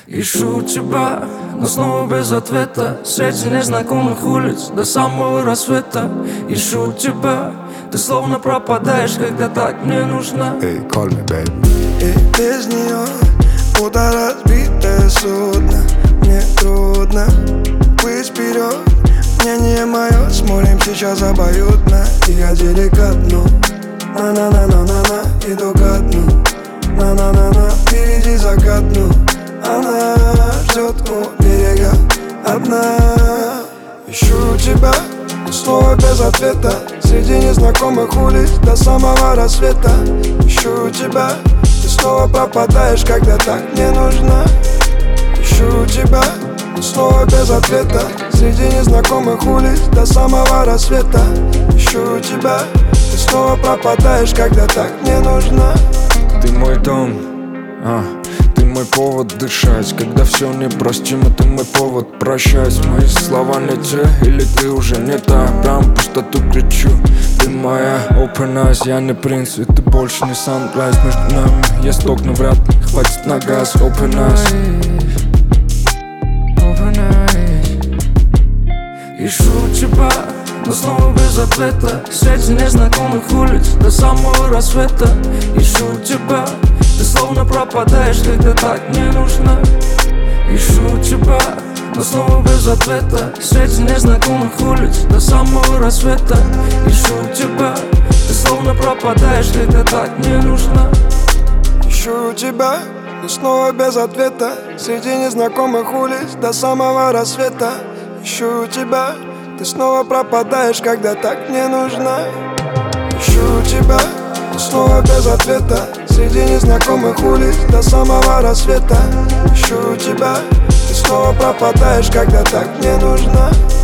Ищу тебя, но снова без ответа. Среди незнакомых улиц до самого рассвета. Ищу тебя, ты словно пропадаешь, когда так мне нужна. Hey, call me, baby. И без нее будто разбитое судно. Мне трудно плыть вперед. Мнение мое с морем сейчас обоюдно. И я деликатно на-на-на-на-на-на иду ко дну. На-на-на-на, впереди закат, ну. Она ждет у берега одна. Ищу тебя, но снова без ответа. Среди незнакомых улиц до самого рассвета. Ищу тебя, ты снова пропадаешь, когда так мне нужна. Ищу тебя, но снова без ответа. Среди незнакомых улиц до самого рассвета. Ищу тебя, ты снова пропадаешь, когда так мне нужна. Ты мой дом, ты мой повод дышать. Когда все непростимо, ты мой повод прощать. Мои слова не те, или ты уже не та. Прям в пустоту кричу, ты моя open eyes. Я не принц, и ты больше не sunrise. Между нами есть окна, вряд ли хватит на газ. Open eyes. Ищу тебя, но снова без ответа. Среди незнакомых улиц до самого рассвета. Ищу тебя, ты словно пропадаешь, когда так мне нужна. Ищу тебя, но снова без ответа. Среди незнакомых улиц до самого рассвета. Ищу тебя, ты словно пропадаешь, когда так мне нужна. Ищу тебя, но снова без ответа. Среди незнакомых улиц до самого рассвета. Ищу тебя, ты снова пропадаешь, когда так мне нужна. Ищу тебя, но снова без ответа. Среди незнакомых улиц до самого рассвета. Ищу тебя, ты снова пропадаешь, когда так мне нужна.